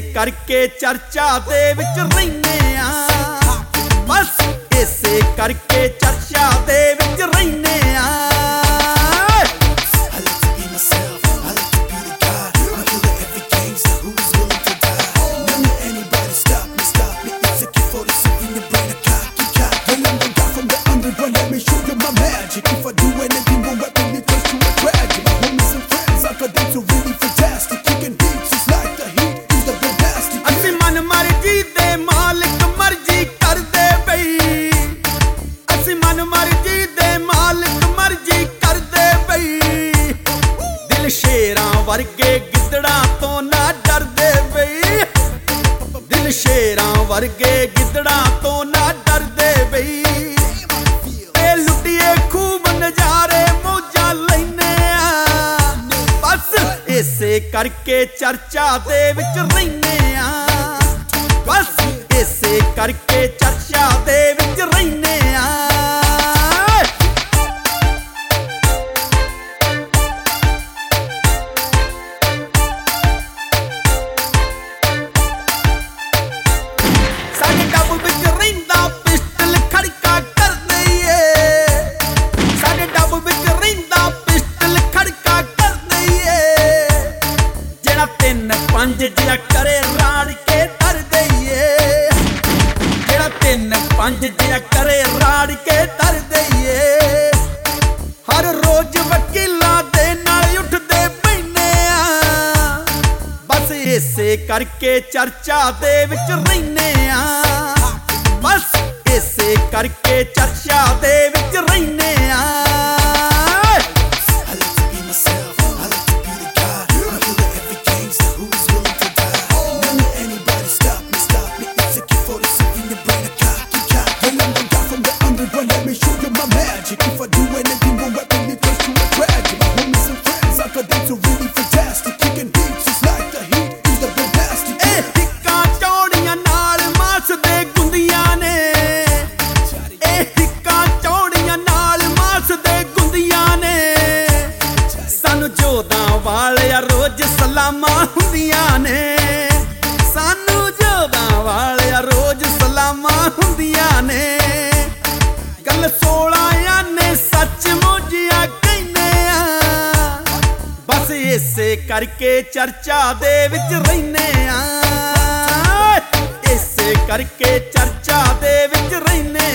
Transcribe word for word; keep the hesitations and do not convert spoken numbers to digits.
करके चर्चा दे विच रहिने आ, बस इसे करके चर्चा दे विच रहिने आ। वर्गे गिद्दड़ा तो ना डरदे बई, दिल शेरां वर्गे गिद्दड़ा तो ना डरदे बई। ते लुटिए खूब नजारे मौजा लैने आ, बस इसे करके चर्चा दे विच रहिने आ, बस इसे करके चर्चा दे विच रहिने आ। पंज जिया करे राड़ के धर दईए, जेड़ा तीन पंज जिया करे राड़ के धर दईए। हर रोज वकीलां दे नाल उठदे पैने आ, बस इसे करके चर्चा दे विच रहिने आ, बस इसे करके चर्चा दे विच रहिने आ। If I do anything wrong, weapon it turns to a tragedy. My homies and friends, I got them so really fantastic. Kicking beats just like the heat is the bombastic. Eh, hikka chaudiyan naal maas de gundiyan ne, eh hikka chaudiyan naal maas de gundiyan ne। Sanu jodaं waliya roj salama hundiyan ne, sanu jodaं waliya roj salama hundiyan ne। गल सोलह ने सच मोजिया कहने आ, बस इसे करके चर्चा दे विच रहिने आ, इसे करके चर्चा दे विच रहिने